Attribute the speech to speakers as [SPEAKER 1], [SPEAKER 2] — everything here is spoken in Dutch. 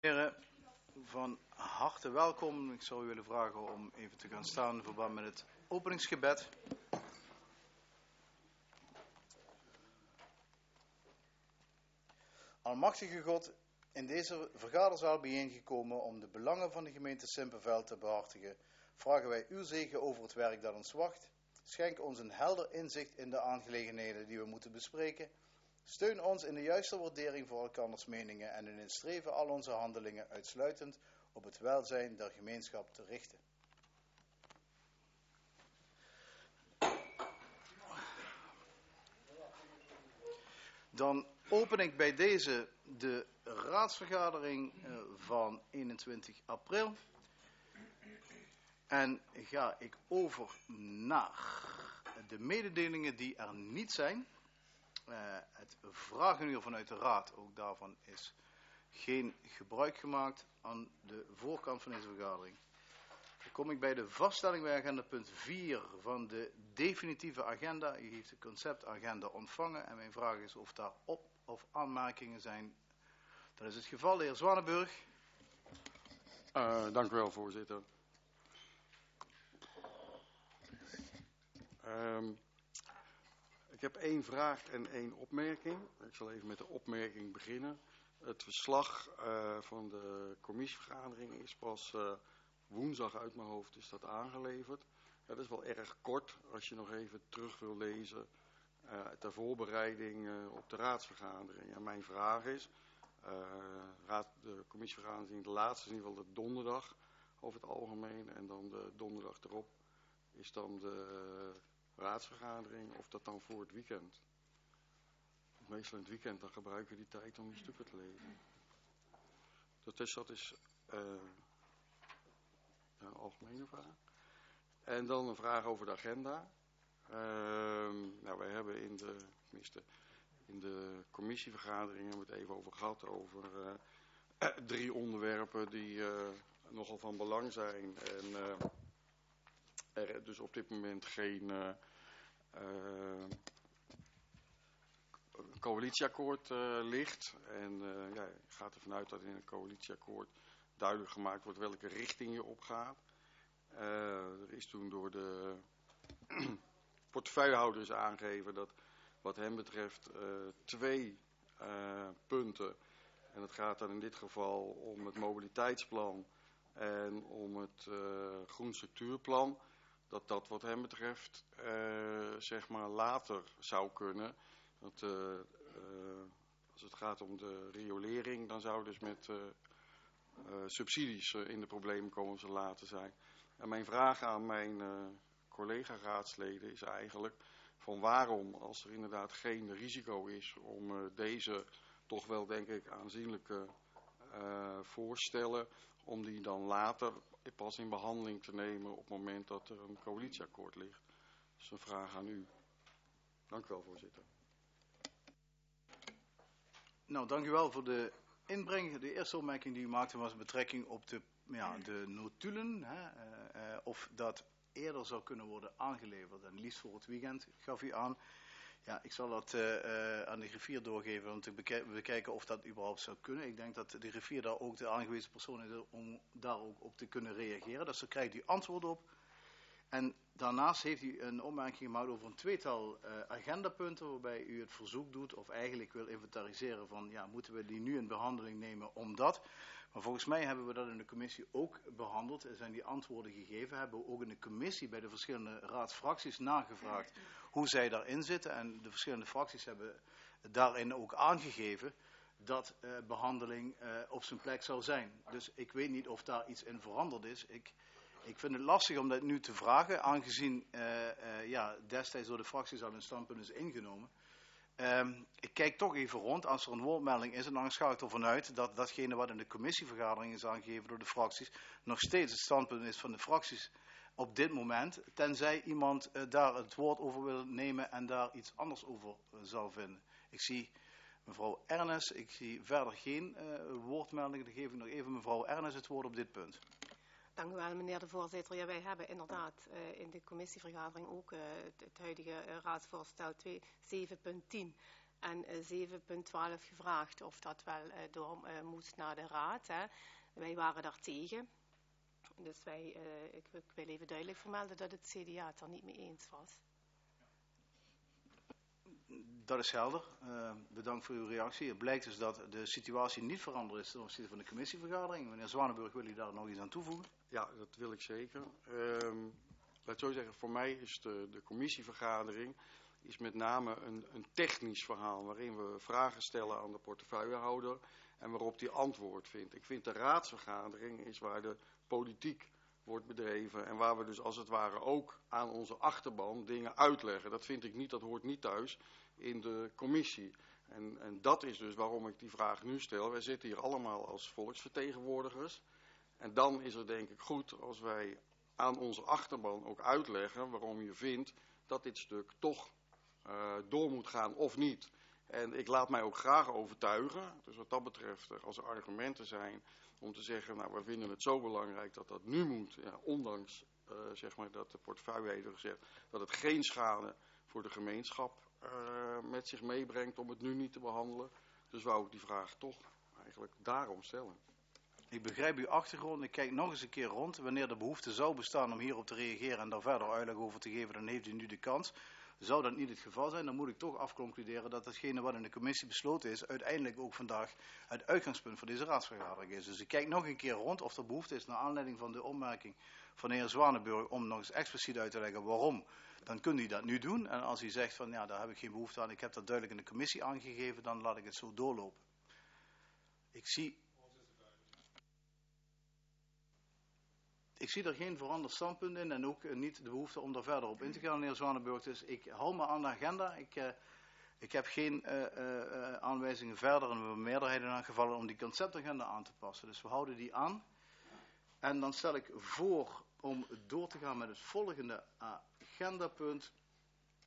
[SPEAKER 1] Heren, van harte welkom. Ik zou u willen vragen om even te gaan staan in verband met het openingsgebed. Almachtige God, in deze vergaderzaal bijeengekomen om de belangen van de gemeente Simpenveld te behartigen, vragen wij uw zegen over het werk dat ons wacht. Schenk ons een helder inzicht in de aangelegenheden die we moeten bespreken. Steun ons in de juiste waardering voor elkanders meningen en in het streven al onze handelingen uitsluitend op het welzijn der gemeenschap te richten. Dan open ik bij deze de raadsvergadering van 21 april. En ga ik over naar de mededelingen die er niet zijn. Het vragenuur vanuit de raad, ook daarvan is geen gebruik gemaakt aan de voorkant van deze vergadering. Dan kom ik bij de vaststelling bij agenda punt 4 van de definitieve agenda. U heeft de conceptagenda ontvangen en mijn vraag is of daar op- of aanmerkingen zijn. Dat is het geval. De heer Zwanenburg.
[SPEAKER 2] Dank u wel, voorzitter. Ik heb 1 vraag en 1 opmerking. Ik zal even met de opmerking beginnen. Het verslag van de commissievergadering is pas woensdag uit mijn hoofd is dat aangeleverd. Dat is wel erg kort als je nog even terug wil lezen ter voorbereiding op de raadsvergadering. En mijn vraag is, de commissievergadering, de laatste is in ieder geval de donderdag over het algemeen. En dan de donderdag erop is dan de raadsvergadering, of dat dan voor het weekend. Meestal in het weekend dan gebruiken we die tijd om die stukken te lezen. Dat is een algemene vraag. En dan een vraag over de agenda. Wij hebben in de commissievergadering hebben we het even over gehad, over 3 onderwerpen die nogal van belang zijn. En er dus op dit moment geen coalitieakkoord ligt. En je gaat ervan uit dat in het coalitieakkoord duidelijk gemaakt wordt welke richting je opgaat. Er is toen door de portefeuillehouders aangegeven dat wat hem betreft 2 punten. En het gaat dan in dit geval om het mobiliteitsplan en om het groen structuurplan. Dat wat hem betreft zeg maar later zou kunnen. Want als het gaat om de riolering, dan zou dus met subsidies in de problemen komen ze later zijn. En mijn vraag aan mijn collega-raadsleden is eigenlijk van waarom, als er inderdaad geen risico is om deze toch wel denk ik aanzienlijke voorstellen, om die dan later pas in behandeling te nemen op het moment dat er een coalitieakkoord ligt. Dat is een vraag aan u. Dank u wel, voorzitter.
[SPEAKER 1] Nou, dank u wel voor de inbreng. De eerste opmerking die u maakte was betrekking op de notulen. Of dat eerder zou kunnen worden aangeleverd en liefst voor het weekend, gaf u aan. Ja, ik zal dat aan de griffier doorgeven om te bekijken of dat überhaupt zou kunnen. Ik denk dat de griffier daar ook de aangewezen persoon is om daar ook op te kunnen reageren. Dus daar krijgt u antwoord op. En daarnaast heeft u een opmerking gemaakt over een 2-tal agendapunten waarbij u het verzoek doet of eigenlijk wil inventariseren van ja, moeten we die nu in behandeling nemen omdat. Maar volgens mij hebben we dat in de commissie ook behandeld. Er zijn die antwoorden gegeven. Hebben we ook in de commissie bij de verschillende raadsfracties nagevraagd hoe zij daarin zitten. En de verschillende fracties hebben daarin ook aangegeven dat behandeling op zijn plek zou zijn. Dus ik weet niet of daar iets in veranderd is. Ik vind het lastig om dat nu te vragen, aangezien destijds door de fracties al een standpunt is ingenomen. Ik kijk toch even rond, als er een woordmelding is, en dan ga ik ervan uit dat datgene wat in de commissievergadering is aangegeven door de fracties, nog steeds het standpunt is van de fracties op dit moment, tenzij iemand daar het woord over wil nemen en daar iets anders over zal vinden. Ik zie mevrouw Ernest, ik zie verder geen woordmeldingen, dan geef ik nog even mevrouw Ernest het woord op dit punt.
[SPEAKER 3] Dank u wel, meneer de voorzitter. Ja, wij hebben inderdaad in de commissievergadering ook het huidige raadsvoorstel 7.10 En 7.12 gevraagd of dat wel door moest naar de raad. Hè. Wij waren daar tegen. Dus ik wil even duidelijk vermelden dat het CDA het er niet mee eens was.
[SPEAKER 1] Dat is helder. Bedankt voor uw reactie. Het blijkt dus dat de situatie niet veranderd is ten opzichte van de commissievergadering. Meneer Zwanenburg, wil u daar nog iets aan toevoegen?
[SPEAKER 2] Ja, dat wil ik zeker. Laat ik zo zeggen, voor mij is de commissievergadering is met name een technisch verhaal waarin we vragen stellen aan de portefeuillehouder en waarop die antwoord vindt. Ik vind de raadsvergadering is waar de politiek wordt bedreven en waar we dus als het ware ook aan onze achterban dingen uitleggen. Dat vind ik niet, dat hoort niet thuis in de commissie. En dat is dus waarom ik die vraag nu stel. Wij zitten hier allemaal als volksvertegenwoordigers. En dan is het denk ik goed als wij aan onze achterban ook uitleggen waarom je vindt dat dit stuk toch door moet gaan of niet. En ik laat mij ook graag overtuigen, dus wat dat betreft, als er argumenten zijn om te zeggen, nou we vinden het zo belangrijk dat dat nu moet, ja, ondanks zeg maar dat de portefeuille heeft gezegd dat het geen schade voor de gemeenschap met zich meebrengt om het nu niet te behandelen. Dus wou ik die vraag toch eigenlijk daarom stellen.
[SPEAKER 1] Ik begrijp uw achtergrond. Ik kijk nog eens een keer rond. Wanneer de behoefte zou bestaan om hierop te reageren en daar verder uitleg over te geven, dan heeft u nu de kans. Zou dat niet het geval zijn, dan moet ik toch afconcluderen dat hetgene wat in de commissie besloten is, uiteindelijk ook vandaag het uitgangspunt voor deze raadsvergadering is. Dus ik kijk nog een keer rond of er behoefte is naar aanleiding van de opmerking van de heer Zwanenburg om nog eens expliciet uit te leggen waarom. Dan kunt u dat nu doen. En als u zegt van ja, daar heb ik geen behoefte aan, ik heb dat duidelijk in de commissie aangegeven, dan laat ik het zo doorlopen. Ik zie er geen veranderd standpunt in en ook niet de behoefte om daar verder op in te gaan, meneer Zwanenburg. Dus ik hou me aan de agenda. Ik heb geen aanwijzingen verder en we hebben meerderheid in aangevallen om die conceptagenda aan te passen. Dus we houden die aan. En dan stel ik voor om door te gaan met het volgende agendapunt.